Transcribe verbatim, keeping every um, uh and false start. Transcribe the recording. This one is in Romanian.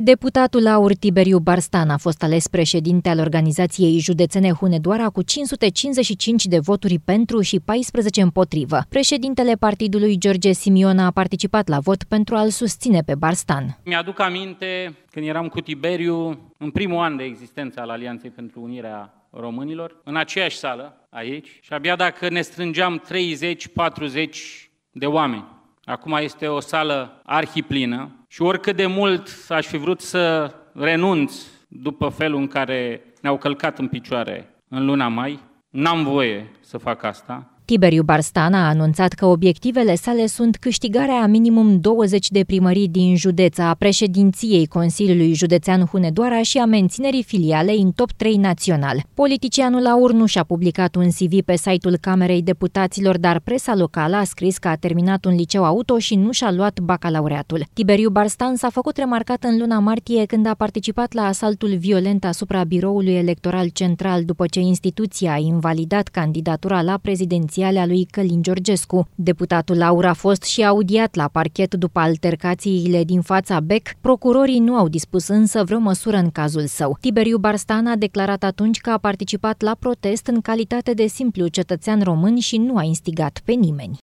Deputatul Aur Tiberiu Barstan a fost ales președinte al organizației județene Hunedoara cu cinci sute cincizeci și cinci de voturi pentru și paisprezece împotrivă. Președintele partidului George Simion a participat la vot pentru a-l susține pe Barstan. Mi-aduc aminte când eram cu Tiberiu, în primul an de existență al Alianței pentru Unirea Românilor, în aceeași sală, aici, și abia dacă ne strângeam treizeci patruzeci de oameni. Acum este o sală arhiplină și oricât de mult aș fi vrut să renunț după felul în care ne-au călcat în picioare în luna mai, n-am voie să fac asta. Tiberiu Barstan a anunțat că obiectivele sale sunt câștigarea a minimum douăzeci de primării din județ, a președinției Consiliului Județean Hunedoara și a menținerii filialei în top trei național. Politicianul Aur nu și-a publicat un C V pe site-ul Camerei Deputaților, dar presa locală a scris că a terminat un liceu auto și nu și-a luat bacalaureatul. Tiberiu Barstan s-a făcut remarcat în luna martie când a participat la asaltul violent asupra biroului electoral central după ce instituția a invalidat candidatura la prezidenție a lui Călin Georgescu. Deputatul Aur a fost și audiat la parchet după altercațiile din fața B E C. Procurorii nu au dispus însă vreo măsură în cazul său. Tiberiu Barstan a declarat atunci că a participat la protest în calitate de simplu cetățean român și nu a instigat pe nimeni.